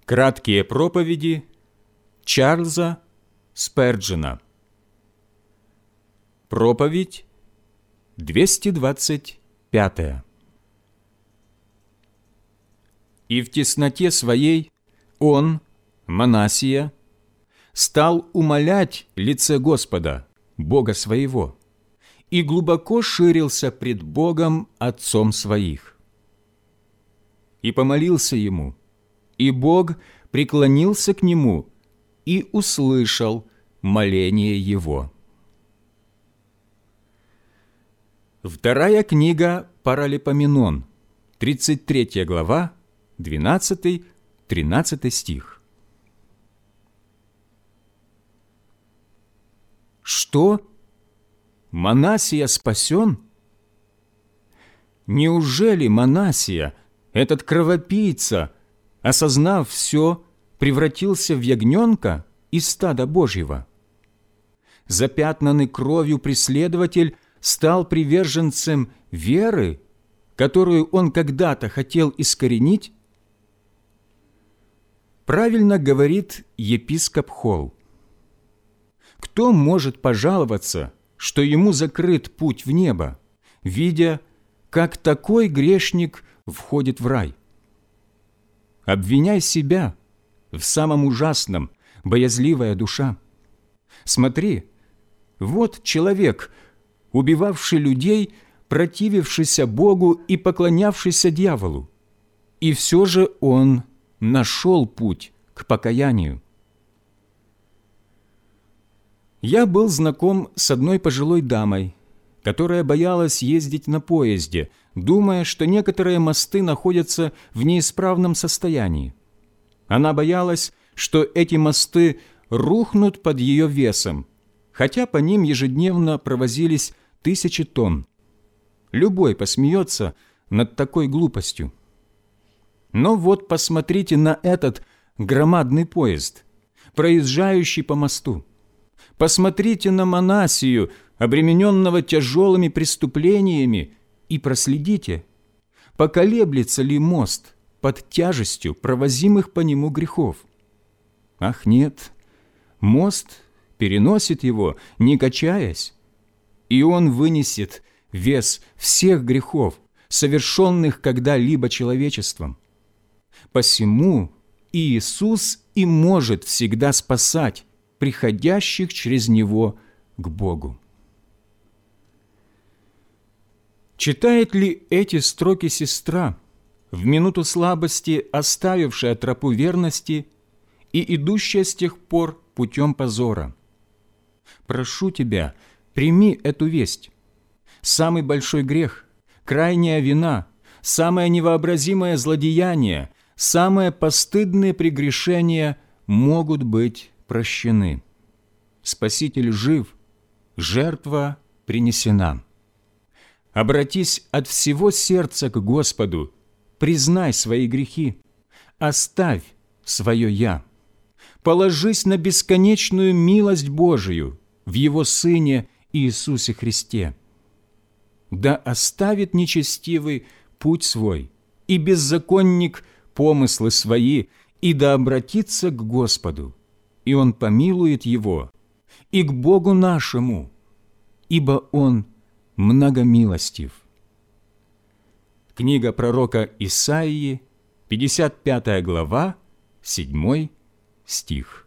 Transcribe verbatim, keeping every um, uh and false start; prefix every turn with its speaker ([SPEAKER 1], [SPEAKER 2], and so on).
[SPEAKER 1] Краткие проповеди Чарльза Сперджена. Проповедь двести двадцать пятая. «И в тесноте своей он, Манассия, стал умолять лице Господа, Бога своего, и глубоко ширился пред Богом Отцом своих. И помолился ему, и Бог преклонился к нему и услышал моление его». Вторая книга Паралипоменон, тридцать третья глава, двенадцатый-тринадцатый стих. Что? Манассия спасен? Неужели Манассия, этот кровопийца, осознав все, превратился в ягненка из стада Божьего? Запятнанный кровью преследователь стал приверженцем веры, которую он когда-то хотел искоренить? Правильно говорит епископ Холл. Кто может пожаловаться, что ему закрыт путь в небо, видя, как такой грешник входит в рай? Обвиняй себя в самом ужасном, боязливая душа. Смотри, вот человек, убивавший людей, противившийся Богу и поклонявшийся дьяволу, и все же он нашел путь к покаянию. Я был знаком с одной пожилой дамой, которая боялась ездить на поезде, думая, что некоторые мосты находятся в неисправном состоянии. Она боялась, что эти мосты рухнут под ее весом, хотя по ним ежедневно провозились тысячи тонн. Любой посмеется над такой глупостью. Но вот посмотрите на этот громадный поезд, проезжающий по мосту. Посмотрите на Манассию, обремененного тяжелыми преступлениями, и проследите, поколеблется ли мост под тяжестью провозимых по нему грехов. Ах нет, мост переносит его, не качаясь, и он вынесет вес всех грехов, совершенных когда-либо человечеством. Посему Иисус и может всегда спасать приходящих через Него к Богу. Читает ли эти строки сестра, в минуту слабости оставившая тропу верности и идущая с тех пор путем позора? Прошу тебя, прими эту весть. Самый большой грех, крайняя вина, самое невообразимое злодеяние, самые постыдные прегрешения могут быть прощены. Спаситель жив, жертва принесена. Обратись от всего сердца к Господу, признай свои грехи, оставь свое «я», положись на бесконечную милость Божию в Его Сыне Иисусе Христе. Да оставит нечестивый путь свой, и беззаконник помыслы свои, и да обратится к Господу, и Он помилует его, и к Богу нашему, ибо Он многомилостив. Книга пророка Исаии, пятьдесят пятая глава, седьмой стих.